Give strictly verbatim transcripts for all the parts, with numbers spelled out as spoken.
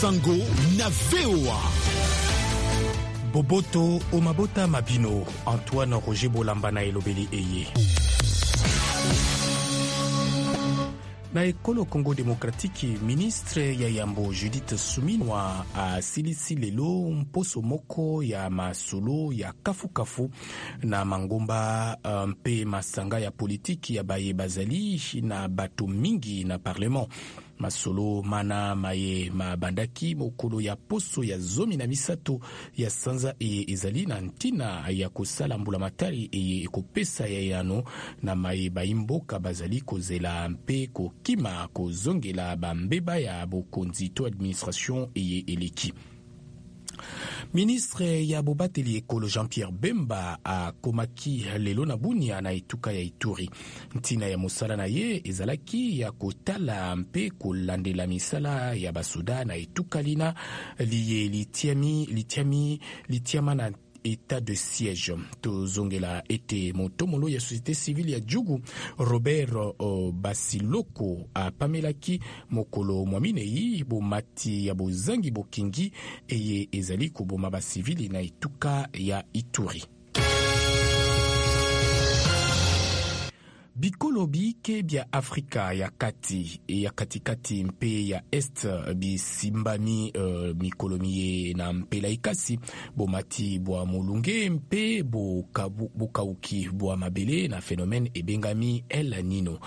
Sango na V O A. Boboto Omabota Mabino, Antoine Roger Bolambana elobeli eye. Na ekolo Congo Démocratique, ministre ya Yambo Judith Suminwa asilisi lelo mposo moko ya masolo ya kafu kafu na mangomba mpe masanga ya politiki ya baye bazali na bato mingi na parlement. Masolo mana maye mabandaki mokolo ya poso ya zomi na misato ya sanza eye ezali na ntina ya kosala mbula matari eye ekopesa ya yano na maye baimboka bazali kozela mpe kokima kozongela bambeba ya bokonzi to administration eye eleki. Ministre ya bobateli ekolo Jean-Pierre Bemba a komaki lelo na bunia na etuka ya Ituri. Ntina ya mosala na ye ezalaki ya kotala mpe kolandela misala ya basoda na etuka lina liye litiami litiami litiama na état de siège. Tozongela ete motomolo ya société civile ya Djugu Robert uh, Basiloko a pamelaki mokolo mwaminei bomati ya bozangi bokingi eye ezali koboma basivili na etuka ya Ituri. Bikolo bike bya Afrika ya kati ya katikati mpe ya est bisimbami uh, mikolomiye na mpela ikasi bomati bwa mulunge mpe bokauki bwa mabele na phénomène ebengami El Nino.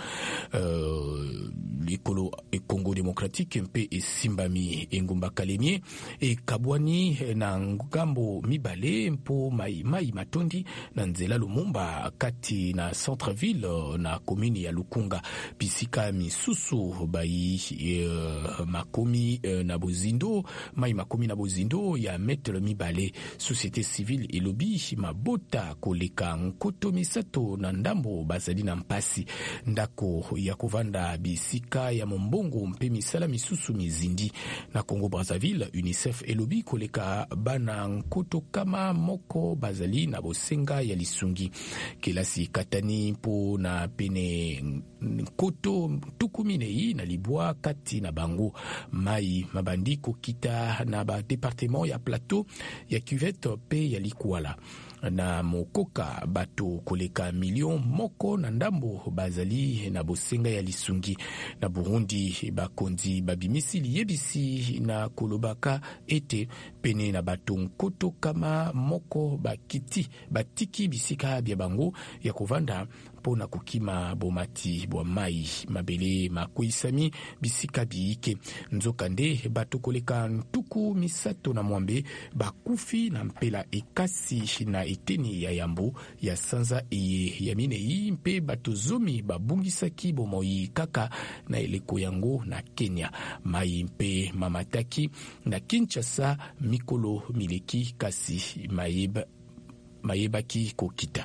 Uh, likolo e Congo Démocratique mpe esimbami engumba kalemie e kabwani na ngambo mibale mpo mai, mai matondi na nzela Lumumba kati na centre-ville na komini ya Lukunga. Pisika misusu bai uh, makomi uh, na bozindo mai makomi na bozindo ya metre mibale. Société civile elobi mabota koleka nkoto misato na ndambo bazali na mpasi ndako ya kovanda bisika ya mombongo mpe misala misusu mizindi. Na Congo Brazzaville, UNICEF elobi koleka bana nkoto kama moko bazali na bosenga ya lisungi. Kelasi katani mpo na pene nkoto tukuminei na libwa kati na bango. Mai mabandiko kita na ba département ya plateau ya cuvette pe ya Likuala. Na mokoka bato koleka million moko na ndambo bazali na bosenga ya lisungi. Na Burundi bakonzi babimisi liyebisi na kolobaka ete pene na bato nkoto kama moko bakiti batiki bisika bya bango ya kovanda pona kukima bomati bwa mai mabele makuisami bisika biike. Nzokande bato koleka ntuku misato na mwambe bakufi na mpela ekasi na eteni ya Yambo ya sanza eye ya minei mpe bato zomi babungisaki bomoi kaka na eleko yango na Kenya. Mai mpe mamataki na Kinshasa mikolo mileki kasi mayeba mayebaki kokita.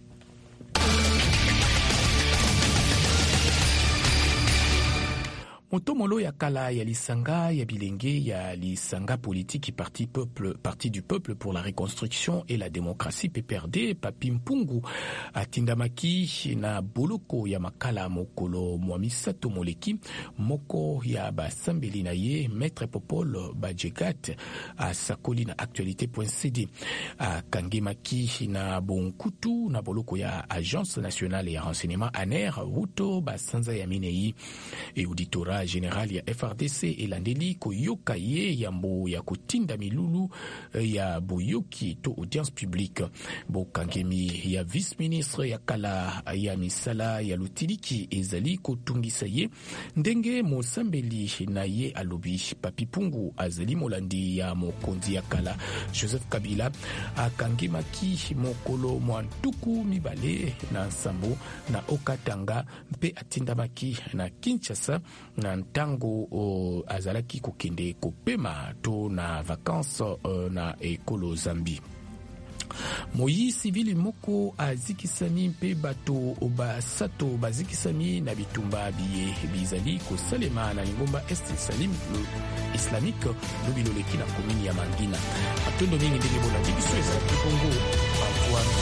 Motomolo ya kala ya lisanga ya bilenge ya lisanga politique parti peuple parti du peuple pour la reconstruction et la démocratie P P R D Papi Mpungu atindamaki na boloko ya makala mokolo mwamisato moleki moko ya basambeli na ye Maître Popol Badjegat a sakoli na actualité.cd a kangemaki na bonkutu na boloko ya Agence nationale ya renseignement A N E R wuto basanza ya minei e auditora général ya F R D C elandeli koyoka ye yambo ya kotinda milulu ya boyoki to audience publique. Bokangemi ya vice-ministre ya kala ya misala ya lutiliki ezali kotungisa ye ndenge mosambeli na ye alobi. Papi Mpungu azali molandi ya mokonzi ya kala Joseph Kabila akangemaki mokolo mwantuku mibale na nsambo na Okatanga mpe atindamaki na Kinshasa na ntango uh, azalaki kokende kopema to na vacances uh, na ekolo Zambi. Moyi civili moko azikisami mpe bato basato bazikisami na bitumba biye bizali kosalema na lingomba Est Salim islamique lobiloleki na komini ya Mangina. Atondo mingi ndenge bona dibiso ezalaki Kongo Antoine